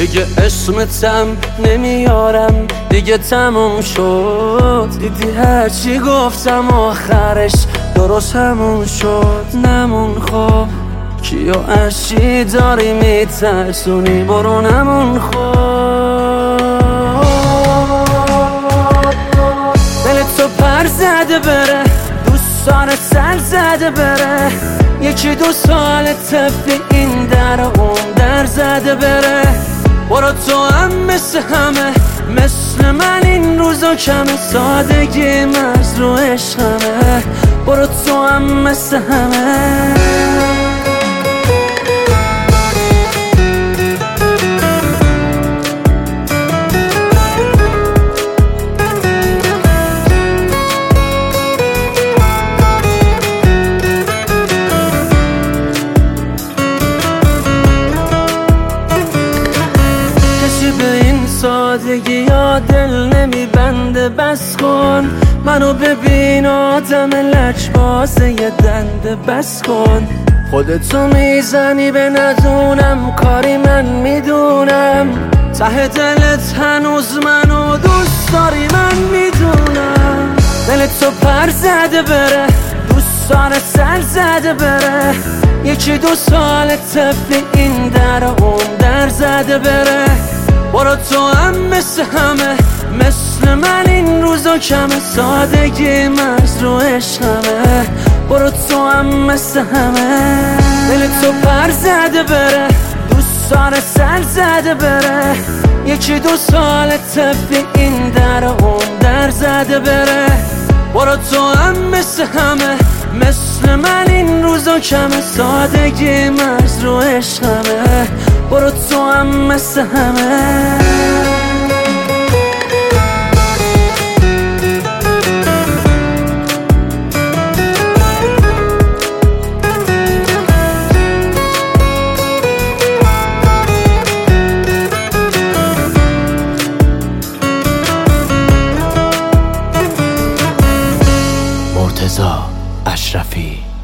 دیگه اسمتم نمیارم، دیگه تموم شد. دیدی هرچی گفتم آخرش درست همون شد. نمون خب کیو اشی داری میترسونی، برو نمون خب. دلتو پر زده بره، دوستان سر زده بره، 1-2 سال طبق این در اون در زده بره. برو تو هم مثل همه، مثل من این روزا کمه، سادگی مرز رو عشقمه. برو تو هم مثل همه. به این سادگی یا دل نمیبنده، بس کن منو ببین آدم لجبازه یه دنده. بس کن خودتو میزنی به ندونم، کاری من میدونم. ته دلت هنوز منو دوست داری من میدونم. دلتو پر زده بره، دوستان سر زده بره، 1-2 سال طبق این در اون در زده بره. برو تو هم مثل همه، مثل من این روزا کمه، سادگی مرز رو عشقمه. برو تو هم مثل همه. دلتو پر زده بره، دوستان سر زده بره، 1-2 سال طبق این در اون در زده بره. برو تو هم مثل همه، مثل من این روزا کمه، سادگی مرز رو عشقمه. برو تو هم مثل همه. مرتضی اشرفی